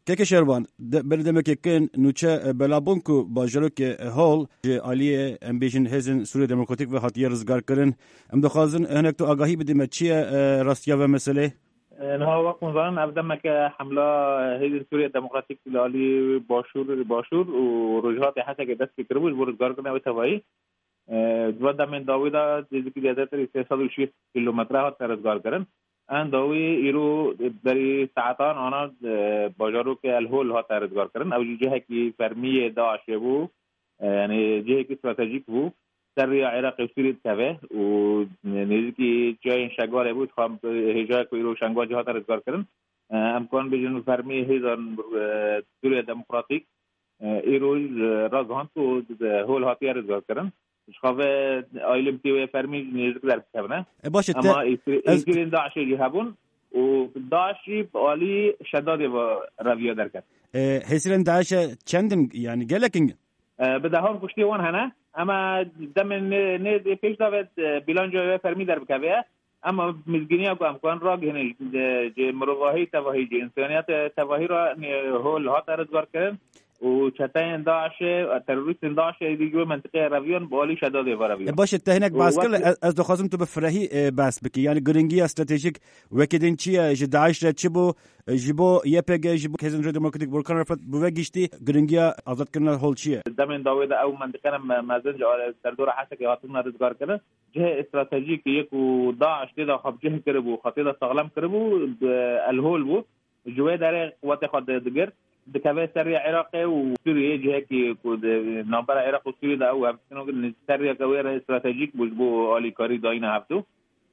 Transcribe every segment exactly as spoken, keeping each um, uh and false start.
که شروان بردم که کن نوچه بلابونکو باجرو که هول عالیه ام بیشن هزن سوریه دموکراتیک و حتیه رزگار کرن ام دخوازن هنک تو آگاهی بدیم چیه راستیا و مسئله نها وقت مزارن ابدا که حمله هزن سوریه دموکراتیک عالی باشور باشور و رجحات حتی که دست فکر بود رزگار کنه و توایی دو دامن داویدا دیگه دیگه تری سیصد و شصت کیلومتر ها رزگار کردن ان داوی ایرو بری ساعتان آنها باجارو که الهول ها رزگار کردن او جهه کی فرمی داعش بو یعنی جهه کی استراتژیک بو در عراق و سوریه تبه و نزدیکی جای شگار بود خام هجای که ایرو شنگا جهات رزگار کردن امکان بجن فرمی هزان سوریه دموکراتیک ایرو رازهان تو هول ها رزگار کردن شخوه آیلم تیوی فرمی نزدیک در بکنه اما ایسیرین داعشی جهبون و داعشی عالی شداد و رویه در کرد هیسیرین داعش چندن یعنی گلکن بده هم کشتی وان هنه اما دم نید پیش داود بیلان جای فرمی در بکنه اما مزگینی اگه امکان را گهنه جه مروواهی تواهی جه انسانیت تواهی را هول ها ترزگار کردن و چتاین داعش تروریست داعش دیگه منطقه رویان بالی شداد و رویان باشه تهنک باسکل از دخوازم تو به فرهی بس بکی یعنی گرینگی استراتژیک وکیدن چیه ج داعش را چبو جبو یپگ جبو کزن دموکراتیک برکان رفت بو گشتی گرینگی آزاد کردن هول چیه دمن داوود او منطقه مازن در دور حسک هاتون رزگار کنه جه استراتژیک یک و داعش دیدا خب جه کربو خطیدا ساغلم کربو الهول بو جوه در قوت خود دگر دكابه سريع عراقي وسوريا جهكي كود نمبر عراق وسوريا ده او هم سريع كوير استراتيجيك بو علي كاري داينا هفتو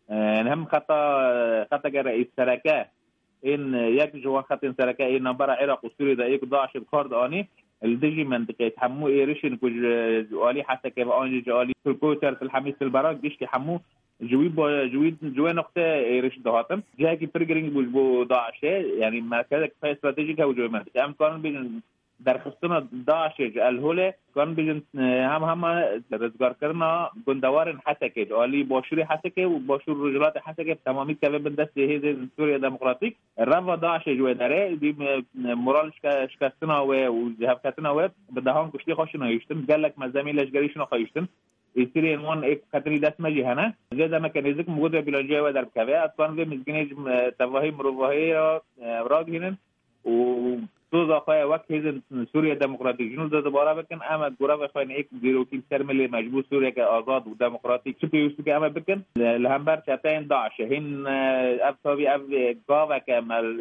هم خطا خطا رئيس سركه ان يك جو خط سركه ان نمبر عراق وسوريا ده يك ضاعش بكارد اني الدجي منطقه حمو ايرشن كوج علي حتى كيف اني علي الكوتر في الحميس البراك ديش حمو جوي جوي جوي نقطه ايرش دهاتم جهه کی پرگرینگ بود بو داعش یعنی مرکز استراتژیک او جوی منطقه هم کارن بین درخستنا داعش الهوله کارن بین هم هم رزگار کردن گندوار حسکه عالی باشوری حسکه و باشور رجلات حسکه تمامی که به دست هیز سوریه دموکراتیک روا داعش جوی داره دی مورال شکستنا و جهفتنا و بدهم کشتی خوشنا یشتن قالك مزامین لشگریشنا خایشتن ایستریان وان ایک خطری دست مجی هنه زیاده مکانیزک موجود و بیلانجای و در بکوه اتوان و مزگینی تواهی مروواهی را را گینن و تو داخل وقت هیزن سوریه دموکراتیک جنوب داده بارا بکن اما گورا بخواین ایک زیروکی سرملی مجبور سوریه که آزاد و دموکراتیک شپی وستو که اما بکن لهمبر چطاین داعشه هین ابتابی اب گاوه که مل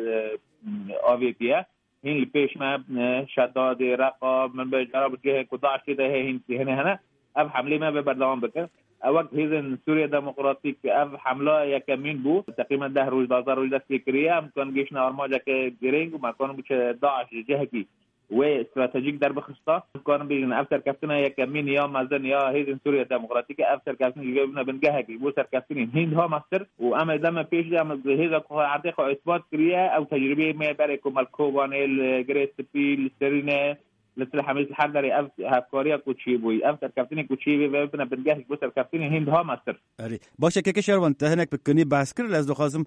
آویتیه هین لپیش ما شداد رقا من به جراب جهه کداعش ده هین هنه هنه اب حمله ما به بردوام بکر وقت هیزن سوریه دموکراتیک اب حمله یکمین بو تقریبا ده روز بازار روز دست فکریه امکان گیشن آرماجه که گرینگ و مکان بچه داعش جهه کی و استراتژیک در بخستا امکان بیشن افتر کفتنا یکمین یا مزن یا هیزن سوریه دموکراتیک افتر کفتنا جیبنا بنگه کی بو سر کفتنین هند ها مستر و اما دم پیش دم هیزا که عرضه خو اثبات کریه او تجربه می برای کمال کوبانل گریست پیل سرینه مثل حميد الحضري اف هفكاريا كوتشيبوي اف تركفتني كوتشيبي وبنا بنجهز بو تركفتني هند ها ماستر اري باشه که شهروان تهنك بکنی بحث کرد از دخوازم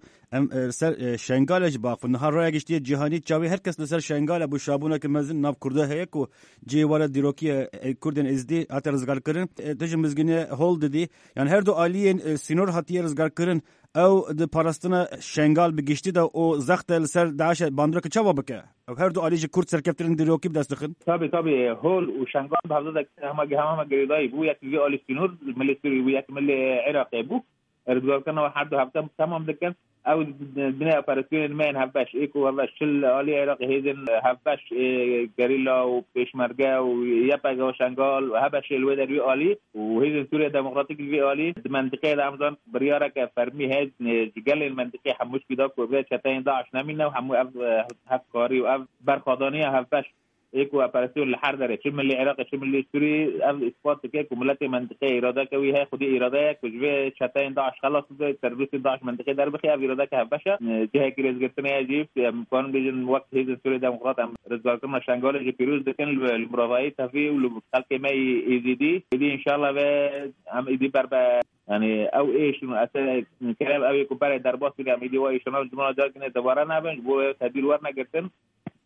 سر شنگالش باق نهار رای گشتی جهانی چاوی هر کس سر شنگال ابو شابونه که مزن ناب کرده هيك و جي ولا دیروکی کردن ازدی اتر رزگار کردن تج مزگنه هول ددی یعنی هر دو عالی سینور هاتیه رزگار کردن او د پاراستنا شنگال بگشتی دا او زخت سر داعش باندرک چوا بکه او هر دو عالی کرد سرکفترین دیروکی بدست خن طبي طبي هول وشنغال بحضرتك هم هم جريداي بو يك في اول سينور مليستري ويك ملي عراقي بو رجال كانوا حد هفتم تمام دكان او بناء اوبراسيون مان هباش ايكو هباش شل علي عراقي هيدن هباش جريلا وبيشمرجا ويابا وشنغال وهباش الودري علي وهيدن سوريا ديمقراطيك في علي منطقه رمضان برياره كفرمي هاد جل المنطقه حموش كده كوبيت شتاين داعش نمينا وحمو هفكاري وأف برخدانيه هباش ايكو اوبراسيون الحر داره شم اللي عراق شم اللي سوري اب اسبوت كيك وملتي منطقه اراده كوي هي خدي اراده كجوي شتاين داعش خلاص تربيس داعش منطقه در بخي اب اراده كهبشه جهه كريز گرتنه عجيب امكان بيجن وقت هي سوري ديمقراط رزقكم شنغال جي بيروز دكن المرافعي تفي والخلق ما يزيدي دي ان شاء الله هم يدي بربا يعني او ايش انه اساس كلام او يكون برا درباس بيجي ميدي واي شنو جمله جاكنه دوباره نابن بو تدبير ورنا گرتن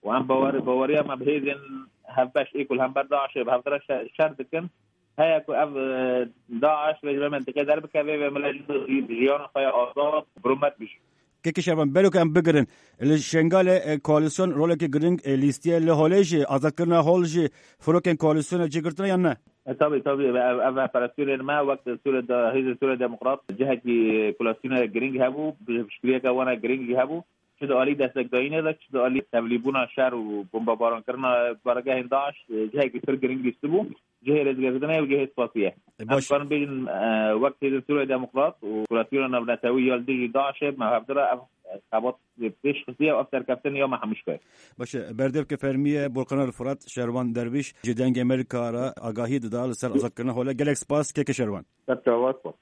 و ام باور باوری ما بهیزن هفبش ایکل هم بر داعش به هفدر شرط کن هيا كو اف داعش رجل منطقه درب كبه ملاج ريون خيا آزاد برومت بش که شربان بلو که ام بگرن الشنگال کواليسيون رول که گرینگ لیستی لهولج آزاد کردن هولج فروکن کواليسيون جگرتن یا نه طبعا طبعا اف اپراسيون ما وقت سوره هيز سوره ديمقراط جهه کی کواليسيون گرینگ هبو بشکلیه که وانا گرینگ هبو شد عالی دستک داینه داشت شد عالی تبلیغون شهر و بمباران کردن برگاه داعش جهه کی سر گرینگ لیست بو جهه رزگردنه و جهه سپاسیه امکان بین وقت هیز سوره ديمقراط و کواليسيون نباتوی یالدی داعش ما هفدر خبات پیش خصیه و افتر کفتن یا ما همش که باشه بردیب که فرمیه برقنار الفرات شروان درویش جدنگ امریکا را آگاهی دادال سر آزاد کردن حالا گلکس پاس که که شروان تتواصل